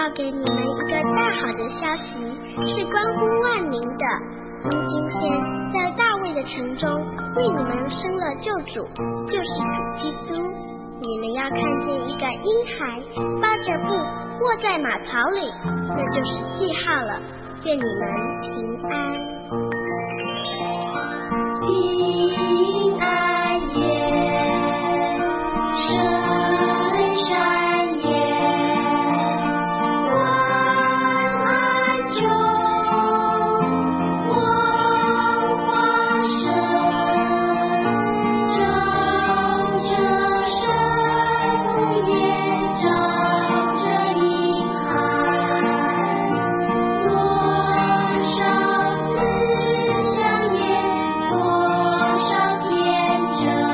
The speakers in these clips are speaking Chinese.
报给你们一个大好的消息，是关乎万民的。因今天在大卫的城中为你们生了救主，就是主基督。你们要看见一个婴孩包着布卧在马槽里，那就是记号了。愿你们平安。平安夜，深山夜，晚安中，光华生，照着山谷也照着婴孩，多少思想也多少天真。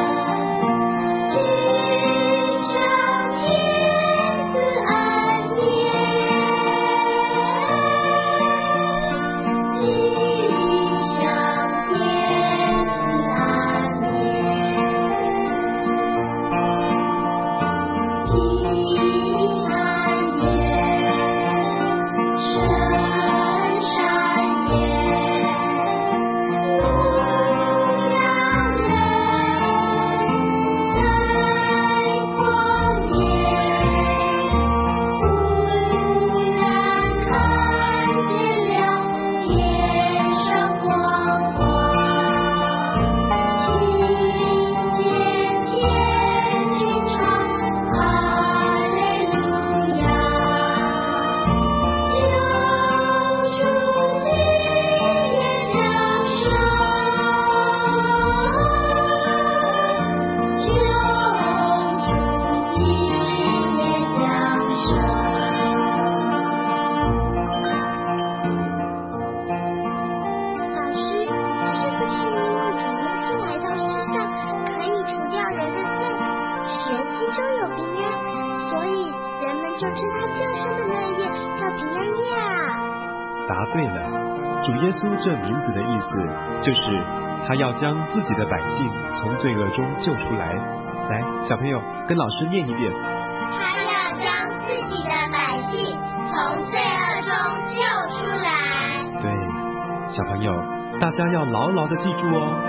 答对了，主耶稣这名字的意思就是他要将自己的百姓从罪恶中救出来。来，小朋友跟老师念一遍。 他要将自己的百姓从罪恶中救出来。 对，小朋友，大家要牢牢的记住哦。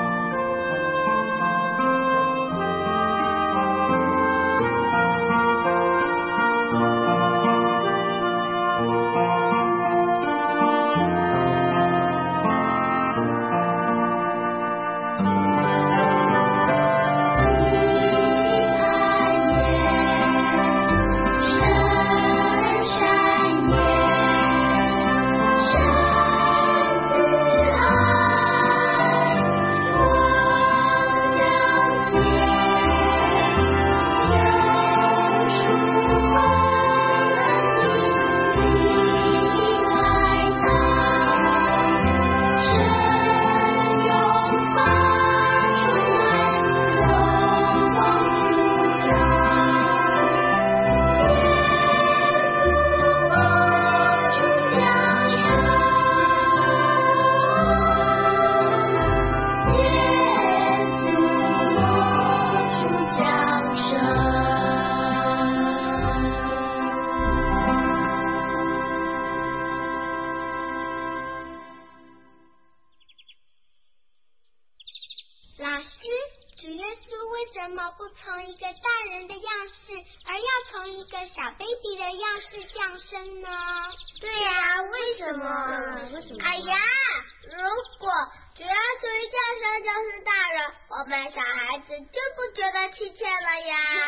什么不从一个大人的样式，而要从一个小 baby 的样式降生呢？对呀，为什么？哎呀，如果主耶稣一降生就是大人，我们小孩子就不觉得亲切了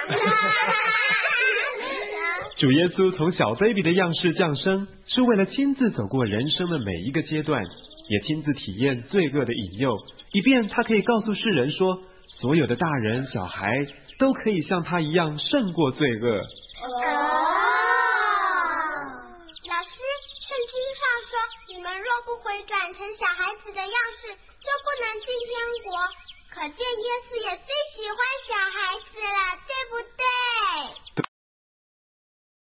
呀。 主耶稣从小 baby 的样式降生，是为了亲自走过人生的每一个阶段，也亲自体验罪恶的引诱，以便他可以告诉世人说，所有的大人小孩都可以像他一样胜过罪恶。 老师，圣经上说，你们若不回转成小